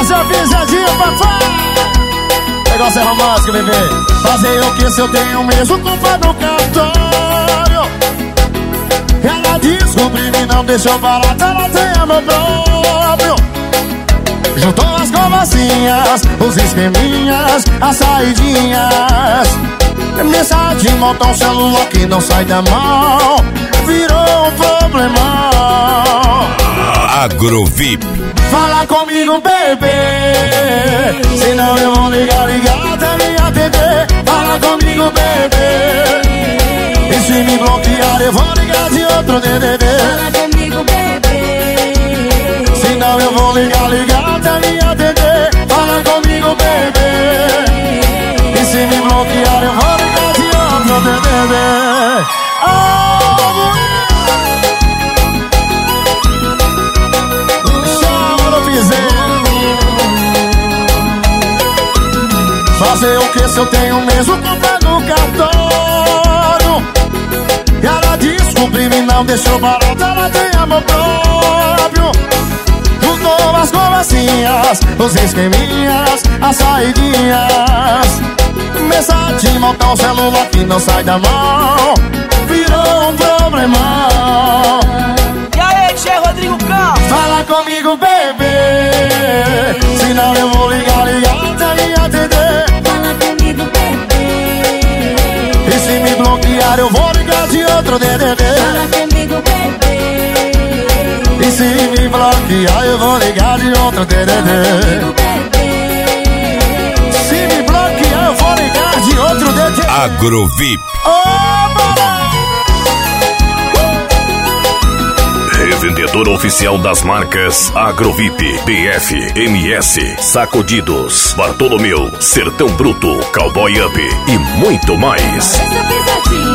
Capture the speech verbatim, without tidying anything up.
Essa pisadinha, papai. Negócio é romântico, bebê. Fazer o que se eu tenho mesmo culpa no cartório? Ela descobriu e não deixou barato, ela tem amor próprio. Juntou as conversinhas, os esqueminhas, as saidinhas. Mensagem, monta um celular que não sai da mão. Virou um problemão. Agrovip. Fala comigo, bebê, senão eu vou ligar, ligar até me atender. Fala comigo, bebê, e se me bloquear eu vou ligar de outro D D D. Fala comigo, bebê, senão eu vou ligar, ligar até me atender. Fala comigo, bebê, e se me bloquear eu vou ligar de outro D D D. Oh, fazer o que se eu tenho mesmo culpa no cartório? E ela descobriu e não deixou barato, ela tem amor próprio. Juntou as conversinhas, os esqueminhas, as saidinhas. Mensagem, montar um celular que não sai da mão. Virou um problemão. E aí, Tchê Rodrigo Campos? Fala comigo, bebê, senão eu vou ligar, ligar até me atender. fala comigo, bebê, E se me bloquear eu vou ligar de outro D D D. fala comigo, bebê, E se me bloquear eu vou ligar de outro D D D. comigo, bebê, Se me bloquear eu vou ligar de outro D D D. Agrovip. Revendedor oficial das marcas Agrovip, B F, M S, Sacudidos, Bartolomeu, Sertão Bruto, Cowboy Up e muito mais. essa pisadinha.